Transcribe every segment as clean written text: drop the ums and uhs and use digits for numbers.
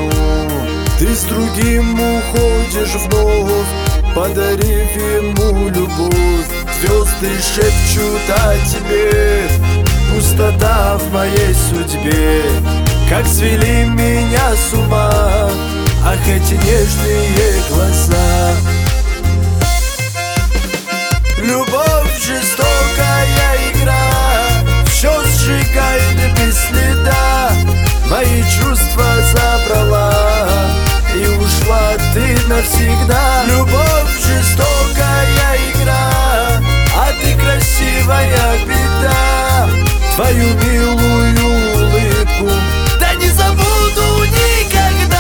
Ты с другим уходишь вновь, подарив ему любовь. Звезды шепчут о тебе, пустота в моей судьбе. Как свели меня с ума, ах, эти нежные глаза. Любовь жестокая игра, все сжигает без следа. Мои чувства забрала, и ушла ты навсегда. Любовь жестокая игра, а ты красивая беда. Твою милую улыбку да не забуду никогда.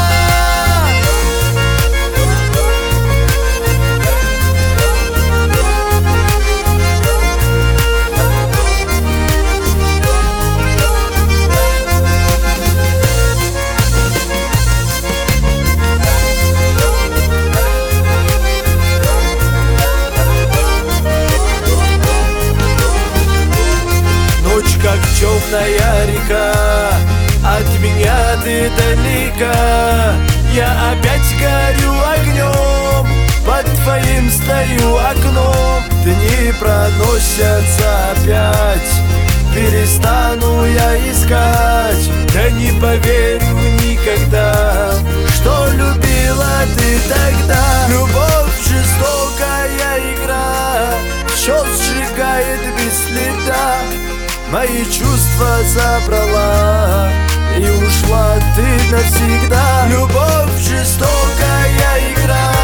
Как темная река, от меня ты далека. Я опять горю огнем, под твоим стою окном. Дни проносятся опять, перестану я искать. Да не поверю никогда, что любила ты тогда. Любовь жестокая игра, все сжигает без следа. Мои чувства забрала, и ушла ты навсегда. Любовь жестокая игра,